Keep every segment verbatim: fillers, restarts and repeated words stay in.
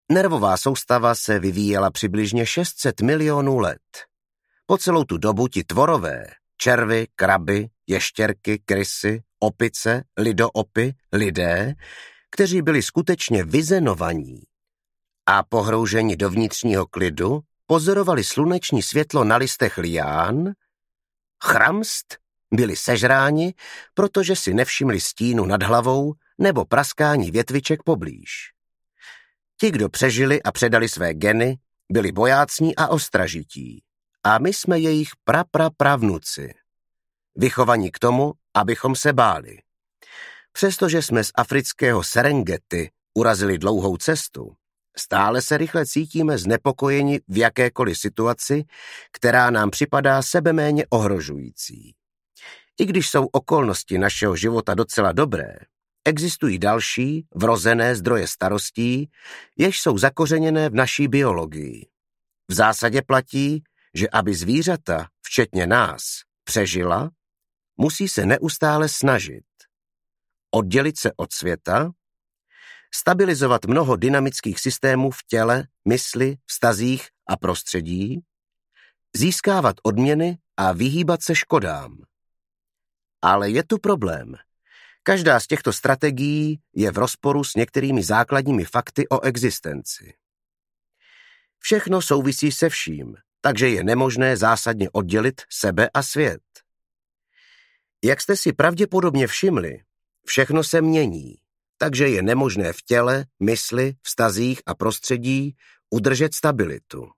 Nervová soustava se vyvíjela přibližně šest set milionů let. Po celou tu dobu ti tvorové, červy, kraby, ještěrky, krysy, opice, lidoopy, lidé, kteří byli skutečně vyzenovaní a pohrouženi do vnitřního klidu, pozorovali sluneční světlo na listech lián, chramst, byli sežráni, protože si nevšimli stínu nad hlavou nebo praskání větviček poblíž. Ti, kdo přežili a předali své geny, byli bojácní a ostražití. A my jsme jejich praprapravnuci. Vychovaní k tomu, abychom se báli. Přestože jsme z afrického Serengeti urazili dlouhou cestu, stále se rychle cítíme znepokojeni v jakékoliv situaci, která nám připadá sebeméně ohrožující. I když jsou okolnosti našeho života docela dobré, existují další, vrozené zdroje starostí, jež jsou zakořeněné v naší biologii. V zásadě platí, že aby zvířata, včetně nás, přežila, musí se neustále snažit. Oddělit se od světa, stabilizovat mnoho dynamických systémů v těle, mysli, vztazích a prostředí, získávat odměny a vyhýbat se škodám. Ale je tu problém. Každá z těchto strategií je v rozporu s některými základními fakty o existenci. Všechno souvisí se vším, takže je nemožné zásadně oddělit sebe a svět. Jak jste si pravděpodobně všimli, všechno se mění, takže je nemožné v těle, mysli, vztazích a prostředí udržet stabilitu.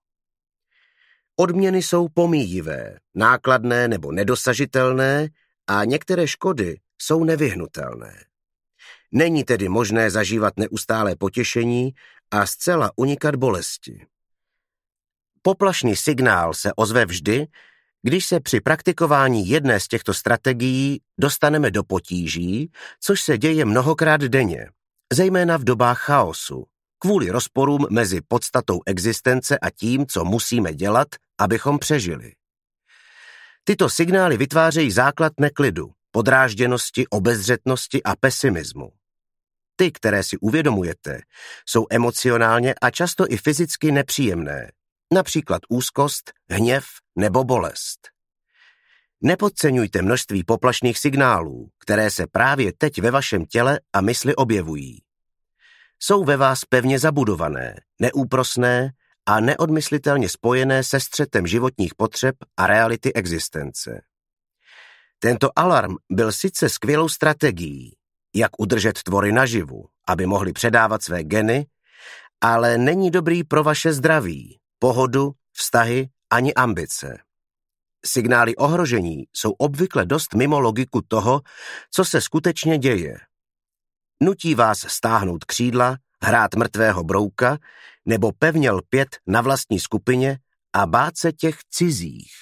Odměny jsou pomíjivé, nákladné nebo nedosažitelné a některé škody jsou nevyhnutelné. Není tedy možné zažívat neustálé potěšení a zcela unikat bolesti. Poplašný signál se ozve vždy, když se při praktikování jedné z těchto strategií dostaneme do potíží, což se děje mnohokrát denně, zejména v dobách chaosu, kvůli rozporům mezi podstatou existence a tím, co musíme dělat, abychom přežili. Tyto signály vytvářejí základ neklidu, podrážděnosti, obezřetnosti a pesimismu. Ty, které si uvědomujete, jsou emocionálně a často i fyzicky nepříjemné, například úzkost, hněv nebo bolest. Nepodceňujte množství poplašných signálů, které se právě teď ve vašem těle a mysli objevují. Jsou ve vás pevně zabudované, neúprosné a neodmyslitelně spojené se střetem životních potřeb a reality existence. Tento alarm byl sice skvělou strategií, jak udržet tvory naživu, aby mohli předávat své geny, ale není dobrý pro vaše zdraví, pohodu, vztahy ani ambice. Signály ohrožení jsou obvykle dost mimo logiku toho, co se skutečně děje. Nutí vás stáhnout křídla, hrát mrtvého brouka nebo pevně lpět na vlastní skupině a bát se těch cizích.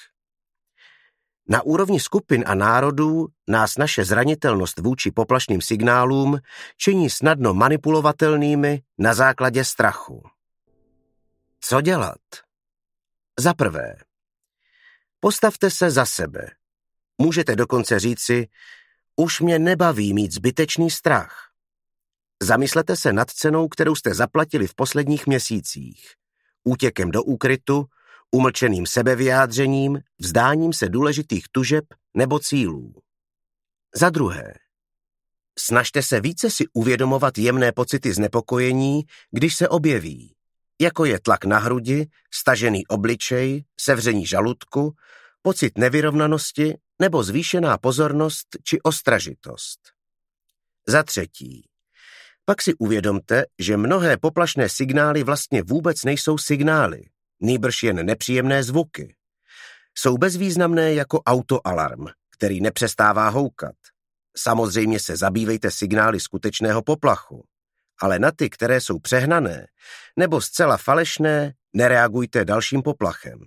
Na úrovni skupin a národů nás naše zranitelnost vůči poplašným signálům činí snadno manipulovatelnými na základě strachu. Co dělat? Za prvé, postavte se za sebe. Můžete dokonce říci, už mě nebaví mít zbytečný strach. Zamyslete se nad cenou, kterou jste zaplatili v posledních měsících. Útěkem do úkrytu, umlčeným sebevyjádřením, vzdáním se důležitých tužeb nebo cílů. Za druhé, snažte se více si uvědomovat jemné pocity znepokojení, když se objeví, jako je tlak na hrudi, stažený obličej, sevření žaludku, pocit nevyrovnanosti nebo zvýšená pozornost či ostražitost. Za třetí, pak si uvědomte, že mnohé poplašné signály vlastně vůbec nejsou signály, nýbrž jen nepříjemné zvuky. Jsou bezvýznamné jako autoalarm, který nepřestává houkat. Samozřejmě se zabývejte signály skutečného poplachu, ale na ty, které jsou přehnané nebo zcela falešné, nereagujte dalším poplachem.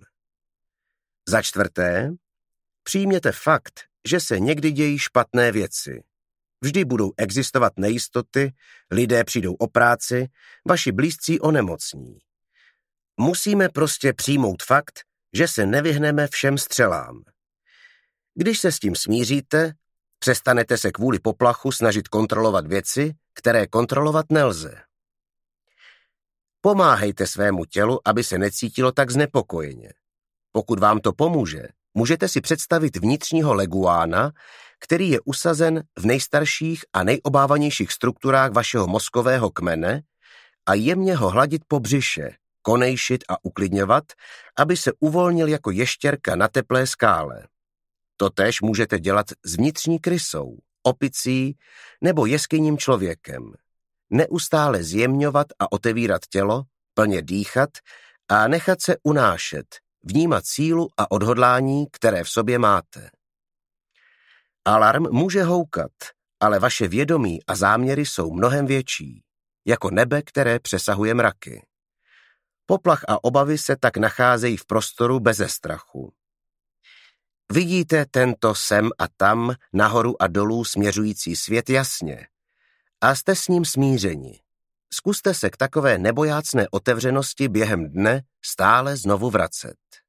Za čtvrté, přijměte fakt, že se někdy dějí špatné věci. Vždy budou existovat nejistoty, lidé přijdou o práci, vaši blízcí onemocní. Musíme prostě přijmout fakt, že se nevyhneme všem střelám. Když se s tím smíříte, přestanete se kvůli poplachu snažit kontrolovat věci, které kontrolovat nelze. Pomáhejte svému tělu, aby se necítilo tak znepokojeně. Pokud vám to pomůže, můžete si představit vnitřního leguána, který je usazen v nejstarších a nejobávanějších strukturách vašeho mozkového kmene a jemně ho hladit po břiše, konejšit a uklidňovat, aby se uvolnil jako ještěrka na teplé skále. Totéž můžete dělat s vnitřní krysou, opicí nebo jeskyním člověkem. Neustále zjemňovat a otevírat tělo, plně dýchat a nechat se unášet, vnímat sílu a odhodlání, které v sobě máte. Alarm může houkat, ale vaše vědomí a záměry jsou mnohem větší, jako nebe, které přesahuje mraky. Poplach a obavy se tak nacházejí v prostoru beze strachu. Vidíte tento sem a tam, nahoru a dolů směřující svět jasně a jste s ním smířeni. Zkuste se k takové nebojácné otevřenosti během dne stále znovu vracet.